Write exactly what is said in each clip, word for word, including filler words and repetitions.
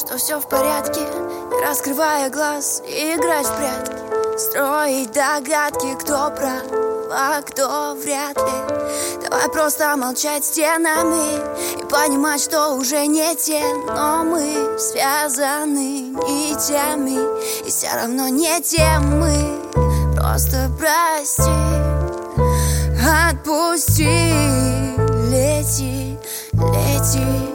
что все в порядке, не раскрывая глаз и играть в прятки, строить догадки, кто прав, а кто вряд ли. Давай просто молчать стенами и понимать, что уже не те, но мы связаны нитями, и все равно не те мы. Просто прости, отпусти, лети, лети.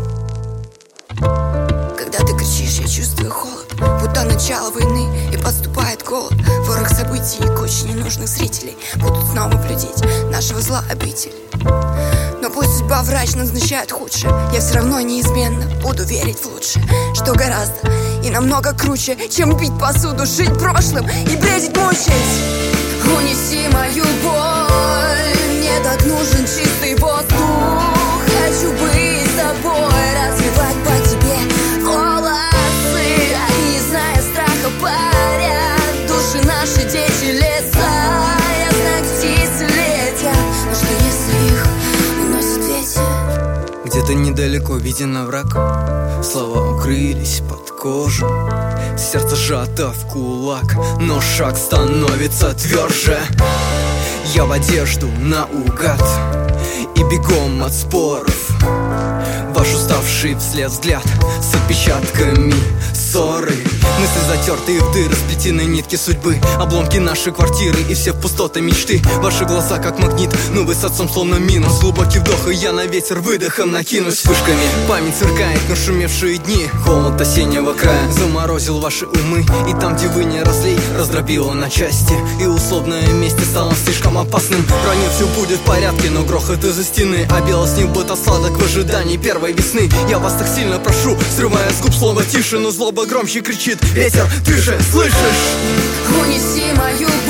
Когда ты кричишь, я чувствую холод, будто начало войны, и подступает голод. Ворох событий и куча ненужных зрителей будут снова блюдить нашего зла обитель. Но пусть судьба врач назначает худшее, я все равно неизменно буду верить в лучшее, что гораздо и намного круче, чем бить посуду, жить прошлым и бредить, мучить. Унеси мою боль, мне так нужен чистый воздух. Хочу быть с тобой, развивать по тебе волосы, не зная страха, парят души наши, дети леса. Я знаю, птицы летят, но что если их уносит ветер? Где-то недалеко виден овраг, слова укрылись под кожу, сердце сжато в кулак, но шаг становится тверже. Я в одежду наугад и бегом от споров, ваш уставший вслед взгляд с отпечатками ссоры. Мысли затертые в дыры, сплетены нитки судьбы, обломки нашей квартиры и все в пустоты мечты. Ваши глаза как магнит, но вы с отцом словно минус. Глубокий вдох, и я на ветер выдохом накинусь. Вспышками память сверкает, но шумевшие дни, холод осеннего края заморозил ваши умы, и там, где вы не росли, раздробило на части, и условное месте стало слишком опасным. Ранее все будет в порядке, но грохот из-за стены, а белый снег будто сладок в ожидании первой весны. Я вас так сильно прошу, срывая с губ слово тише, но злоба громче кричит. Ветер, ты же слышишь? Унеси мою